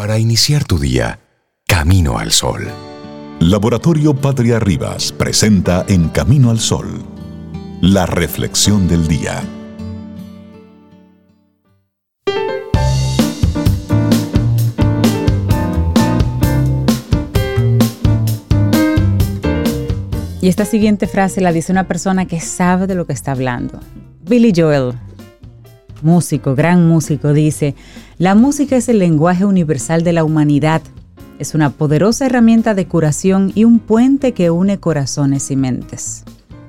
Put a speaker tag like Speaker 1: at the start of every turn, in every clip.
Speaker 1: Para iniciar tu día, Camino al Sol.
Speaker 2: Laboratorio Patria Rivas presenta En Camino al Sol, la reflexión del día.
Speaker 3: Y esta siguiente frase la dice una persona que sabe de lo que está hablando. Billy Joel, músico, gran músico, dice: la música es el lenguaje universal de la humanidad. Es una poderosa herramienta de curación y un puente que une corazones y mentes.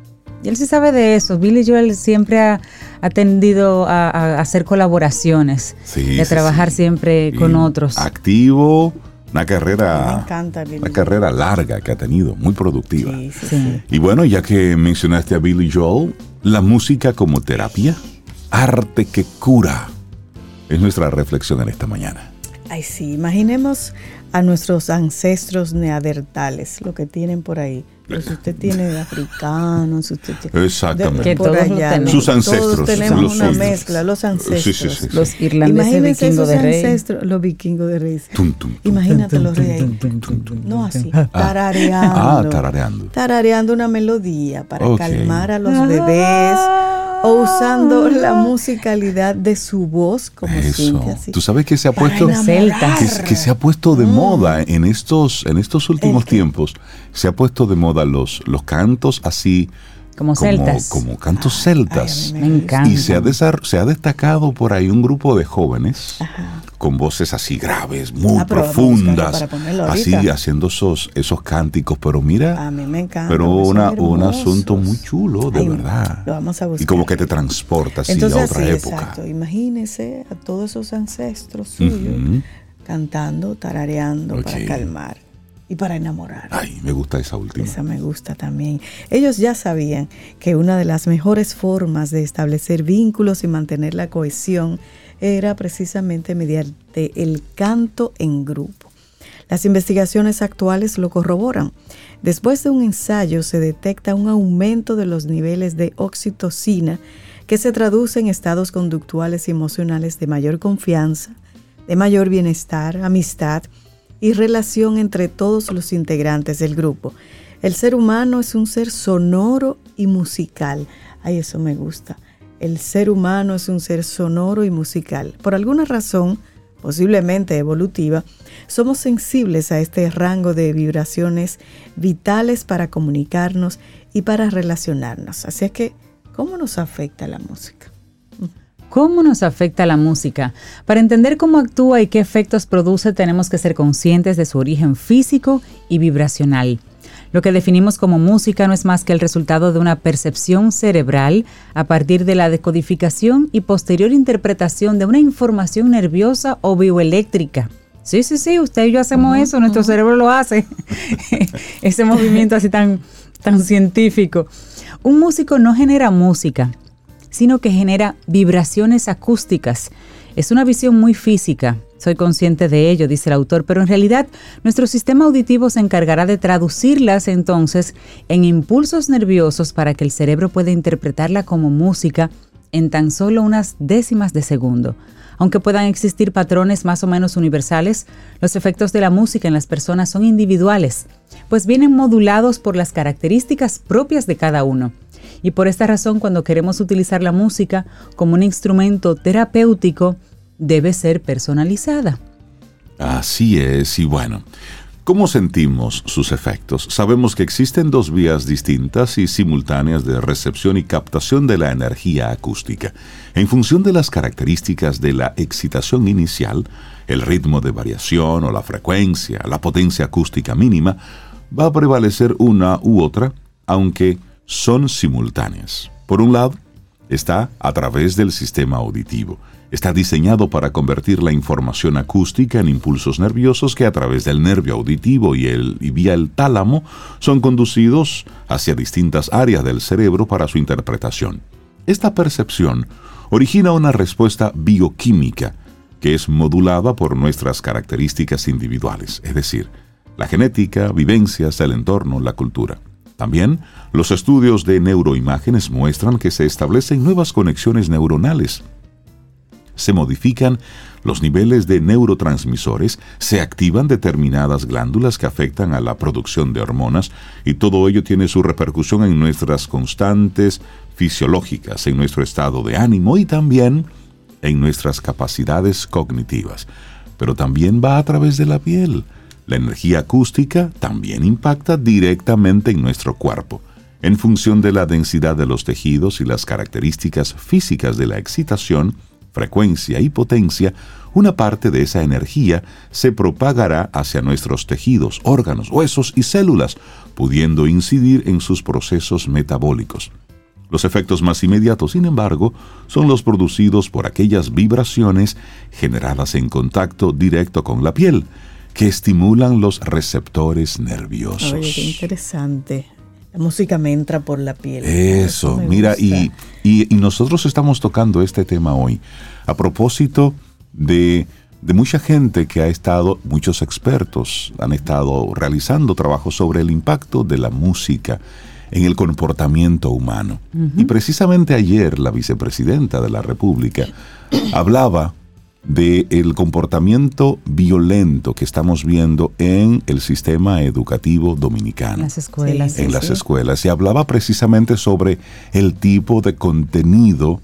Speaker 3: Y él sí sabe de eso. Billy Joel siempre ha tendido a hacer colaboraciones, y a trabajar siempre con otros.
Speaker 4: Activo. Una carrera,
Speaker 5: me encanta,
Speaker 4: una carrera larga que ha tenido, muy productiva.
Speaker 3: Sí.
Speaker 4: Y bueno, ya que mencionaste a Billy Joel, la música como terapia, arte que cura, es nuestra reflexión en esta mañana.
Speaker 5: Ay, sí, imaginemos a nuestros ancestros neandertales, lo que tienen por ahí. Pues usted tiene de africanos, usted tiene
Speaker 4: exactamente.
Speaker 3: Que todos allá,
Speaker 4: sus ancestros.
Speaker 5: Todos tenemos
Speaker 4: los
Speaker 5: una
Speaker 4: suyos.
Speaker 5: mezcla, los ancestros.
Speaker 4: Sí.
Speaker 3: Los irlandeses
Speaker 5: Imagínense
Speaker 3: vikingos
Speaker 5: esos
Speaker 3: de rey.
Speaker 5: ancestros, los vikingos de rey.
Speaker 4: Tum, tum, tum.
Speaker 5: Imagínate los reyes ahí. No así, tarareando.
Speaker 4: Tarareando.
Speaker 5: Tarareando una melodía para
Speaker 4: Ok.
Speaker 5: calmar a los bebés. O usando la musicalidad de su voz como
Speaker 4: Eso.
Speaker 5: síntesis.
Speaker 4: Tú sabes que se ha
Speaker 5: Para
Speaker 4: puesto
Speaker 5: enamorar.
Speaker 4: que se ha puesto de moda en estos últimos tiempos. Se ha puesto de moda los cantos así
Speaker 3: Como celtas.
Speaker 4: como cantos celtas.
Speaker 5: Ay,
Speaker 3: Me encanta.
Speaker 4: Y se ha destacado por ahí un grupo de jóvenes con voces así graves, muy
Speaker 5: Pero vamos a
Speaker 4: profundas,
Speaker 5: buscarlo para ponerlo
Speaker 4: así
Speaker 5: ahorita.
Speaker 4: haciendo esos cánticos. Pero mira,
Speaker 5: A mí me encanta.
Speaker 4: pero
Speaker 5: porque son
Speaker 4: un
Speaker 5: hermosos.
Speaker 4: asunto muy chulo, de
Speaker 5: Ay,
Speaker 4: verdad.
Speaker 5: Lo vamos a buscar.
Speaker 4: Y como que te transporta así
Speaker 5: Entonces,
Speaker 4: a otra
Speaker 5: sí,
Speaker 4: época.
Speaker 5: Exacto. Imagínese a todos esos ancestros suyos
Speaker 4: Ujú.
Speaker 5: cantando, tarareando
Speaker 4: Ok.
Speaker 5: para calmar y para enamorar.
Speaker 4: Ay, me gusta esa última.
Speaker 5: Esa me gusta también. Ellos ya sabían que una de las mejores formas de establecer vínculos y mantener la cohesión era precisamente mediante el canto en grupo. Las investigaciones actuales lo corroboran. Después de un ensayo se detecta un aumento de los niveles de oxitocina que se traduce en estados conductuales y emocionales de mayor confianza, de mayor bienestar, amistad y relación entre todos los integrantes del grupo. El ser humano es un ser sonoro y musical. Ay, eso me gusta. El ser humano es un ser sonoro y musical. Por alguna razón, posiblemente evolutiva, somos sensibles a este rango de vibraciones vitales para comunicarnos y para relacionarnos. Así es que, ¿cómo nos afecta la música?
Speaker 3: ¿Cómo nos afecta la música? Para entender cómo actúa y qué efectos produce, tenemos que ser conscientes de su origen físico y vibracional. Lo que definimos como música no es más que el resultado de una percepción cerebral a partir de la decodificación y posterior interpretación de una información nerviosa o bioeléctrica. Sí, usted y yo hacemos eso, nuestro cerebro lo hace. Ese movimiento así tan científico. Un músico no genera música, sino que genera vibraciones acústicas. Es una visión muy física, soy consciente de ello, dice el autor, pero en realidad nuestro sistema auditivo se encargará de traducirlas entonces en impulsos nerviosos para que el cerebro pueda interpretarla como música en tan solo unas décimas de segundo. Aunque puedan existir patrones más o menos universales, los efectos de la música en las personas son individuales, pues vienen modulados por las características propias de cada uno. Y por esta razón, cuando queremos utilizar la música como un instrumento terapéutico, debe ser personalizada.
Speaker 4: Así es, y bueno, ¿cómo sentimos sus efectos? Sabemos que existen dos vías distintas y simultáneas de recepción y captación de la energía acústica. En función de las características de la excitación inicial, el ritmo de variación o la frecuencia, la potencia acústica mínima, va a prevalecer una u otra, aunque son simultáneas. Por un lado, está a través del sistema auditivo. Está diseñado para convertir la información acústica en impulsos nerviosos que a través del nervio auditivo y vía el tálamo son conducidos hacia distintas áreas del cerebro para su interpretación. Esta percepción origina una respuesta bioquímica que es modulada por nuestras características individuales, es decir, la genética, vivencias, el entorno, la cultura. También, los estudios de neuroimágenes muestran que se establecen nuevas conexiones neuronales. se modifican los niveles de neurotransmisores, se activan determinadas glándulas que afectan a la producción de hormonas y todo ello tiene su repercusión en nuestras constantes fisiológicas, en nuestro estado de ánimo y también en nuestras capacidades cognitivas. Pero también va a través de la piel. La energía acústica también impacta directamente en nuestro cuerpo. En función de la densidad de los tejidos y las características físicas de la excitación, frecuencia y potencia, una parte de esa energía se propagará hacia nuestros tejidos, órganos, huesos y células, pudiendo incidir en sus procesos metabólicos. Los efectos más inmediatos, sin embargo, son los producidos por aquellas vibraciones generadas en contacto directo con la piel, que estimulan los receptores nerviosos.
Speaker 5: Oye, qué interesante. La música me entra por la piel.
Speaker 4: Eso, mira, y nosotros estamos tocando este tema hoy a propósito de mucha gente que ha estado, muchos expertos han estado realizando trabajos sobre el impacto de la música en el comportamiento humano. Y precisamente ayer la vicepresidenta de la República hablaba del comportamiento violento que estamos viendo en el sistema educativo dominicano.
Speaker 3: En las escuelas.
Speaker 4: Sí, en las escuelas. Y hablaba precisamente sobre el tipo de contenido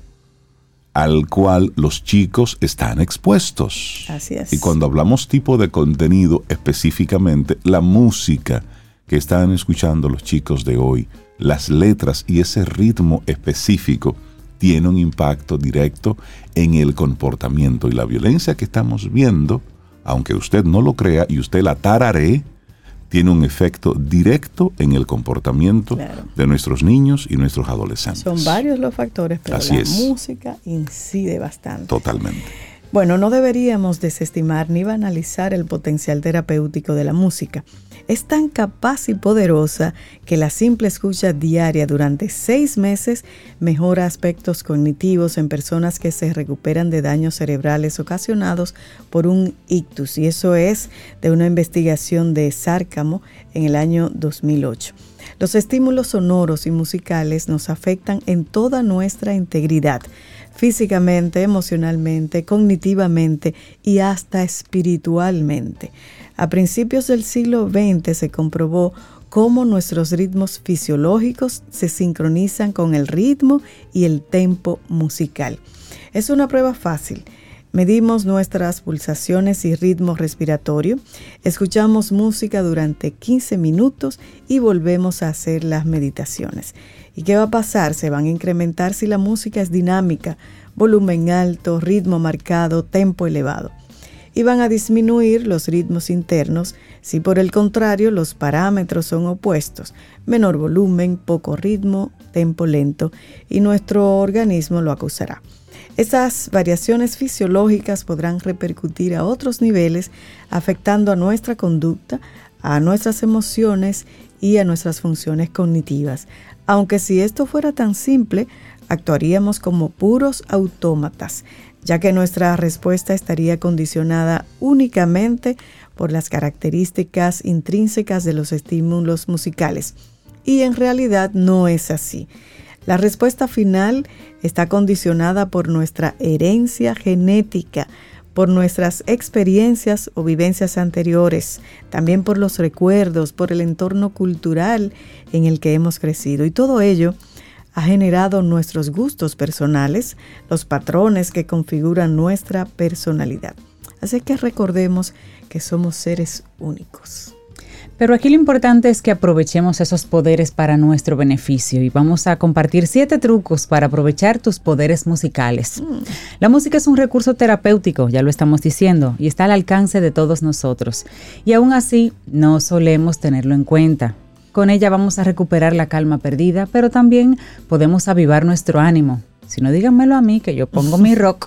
Speaker 4: al cual los chicos están expuestos.
Speaker 5: Así es.
Speaker 4: Y cuando hablamos tipo de contenido, específicamente la música que están escuchando los chicos de hoy, las letras y ese ritmo específico tiene un impacto directo en el comportamiento. Y la violencia que estamos viendo, aunque usted no lo crea y usted la tararee, tiene un efecto directo en el comportamiento de nuestros niños y nuestros adolescentes.
Speaker 5: Son varios los factores, pero
Speaker 4: Así
Speaker 5: la
Speaker 4: es.
Speaker 5: música incide bastante.
Speaker 4: Totalmente.
Speaker 5: Bueno, no deberíamos desestimar ni banalizar el potencial terapéutico de la música. Es tan capaz y poderosa que la simple escucha diaria durante 6 meses mejora aspectos cognitivos en personas que se recuperan de daños cerebrales ocasionados por un ictus. Y eso es de una investigación de Sárcamo en el año 2008. Los estímulos sonoros y musicales nos afectan en toda nuestra integridad, físicamente, emocionalmente, cognitivamente y hasta espiritualmente. A principios del siglo XX se comprobó cómo nuestros ritmos fisiológicos se sincronizan con el ritmo y el tempo musical. Es una prueba fácil. Medimos nuestras pulsaciones y ritmo respiratorio, escuchamos música durante 15 minutos y volvemos a hacer las meditaciones. ¿Y qué va a pasar? Se van a incrementar si la música es dinámica, volumen alto, ritmo marcado, tempo elevado. Y van a disminuir los ritmos internos si por el contrario los parámetros son opuestos, menor volumen, poco ritmo, tempo lento, y nuestro organismo lo acusará. Esas variaciones fisiológicas podrán repercutir a otros niveles, afectando a nuestra conducta, a nuestras emociones y a nuestras funciones cognitivas. Aunque si esto fuera tan simple, actuaríamos como puros autómatas, ya que nuestra respuesta estaría condicionada únicamente por las características intrínsecas de los estímulos musicales. Y en realidad no es así. La respuesta final está condicionada por nuestra herencia genética, por nuestras experiencias o vivencias anteriores, también por los recuerdos, por el entorno cultural en el que hemos crecido. Y todo ello ha generado nuestros gustos personales, los patrones que configuran nuestra personalidad. Así que recordemos que somos seres únicos.
Speaker 3: Pero aquí lo importante es que aprovechemos esos poderes para nuestro beneficio y vamos a compartir 7 trucos para aprovechar tus poderes musicales. La música es un recurso terapéutico, ya lo estamos diciendo, y está al alcance de todos nosotros. Y aún así, no solemos tenerlo en cuenta. Con ella vamos a recuperar la calma perdida, pero también podemos avivar nuestro ánimo. Si no, díganmelo a mí, que yo pongo mi rock.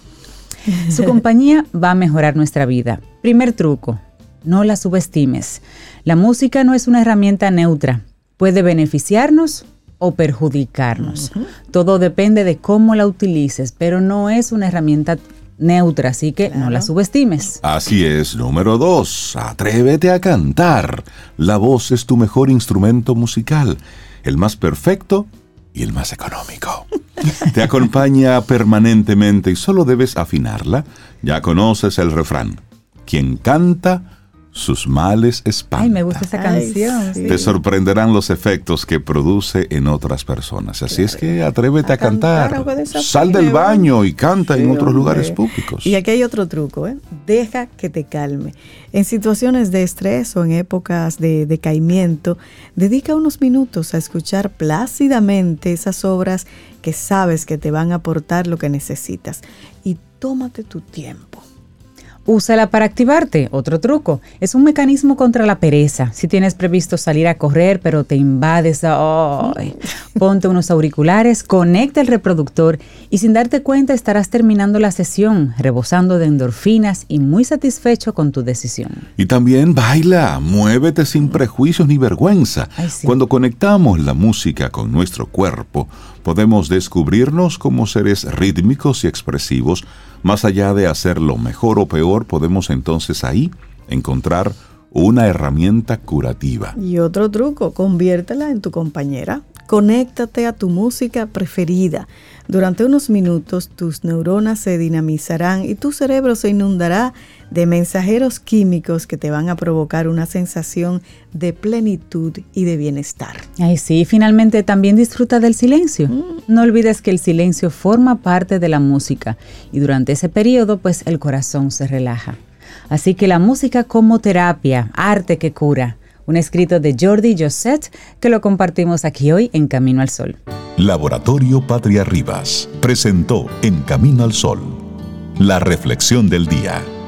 Speaker 3: Su compañía va a mejorar nuestra vida. Primer truco. No la subestimes. La música no es una herramienta neutra. Puede beneficiarnos o perjudicarnos. Todo depende de cómo la utilices, pero no es una herramienta neutra, así que no la subestimes.
Speaker 4: Así es. Número 2. Atrévete a cantar. La voz es tu mejor instrumento musical, el más perfecto y el más económico. Te acompaña permanentemente y solo debes afinarla. Ya conoces el refrán. Quien canta, sus males espanta.
Speaker 3: Ay, me gusta esa canción.
Speaker 5: Sí.
Speaker 4: Te sorprenderán los efectos que produce en otras personas. Así es que atrévete a cantar. Sal del baño y canta en otros lugares públicos.
Speaker 5: Y aquí hay otro truco, ¿eh? Deja que te calme. En situaciones de estrés o en épocas de decaimiento, dedica unos minutos a escuchar plácidamente esas obras que sabes que te van a aportar lo que necesitas. Y tómate tu tiempo.
Speaker 3: Úsala para activarte. Otro truco. Es un mecanismo contra la pereza. Si tienes previsto salir a correr, pero te invades, ponte unos auriculares, conecta el reproductor y sin darte cuenta estarás terminando la sesión, rebosando de endorfinas y muy satisfecho con tu decisión.
Speaker 4: Y también baila, muévete sin prejuicios ni vergüenza.
Speaker 3: Ay, sí.
Speaker 4: Cuando conectamos la música con nuestro cuerpo, podemos descubrirnos como seres rítmicos y expresivos. Más allá de hacerlo mejor o peor, podemos entonces ahí encontrar una herramienta curativa.
Speaker 5: Y otro truco, conviértela en tu compañera. Conéctate a tu música preferida. Durante unos minutos tus neuronas se dinamizarán y tu cerebro se inundará de mensajeros químicos que te van a provocar una sensación de plenitud y de bienestar.
Speaker 3: Ay, sí, finalmente también disfruta del silencio. No olvides que el silencio forma parte de la música y durante ese periodo, pues el corazón se relaja. Así que la música como terapia, arte que cura. Un escrito de Jordi Josset que lo compartimos aquí hoy en Camino al Sol.
Speaker 2: Laboratorio Patria Rivas presentó En Camino al Sol, la reflexión del día.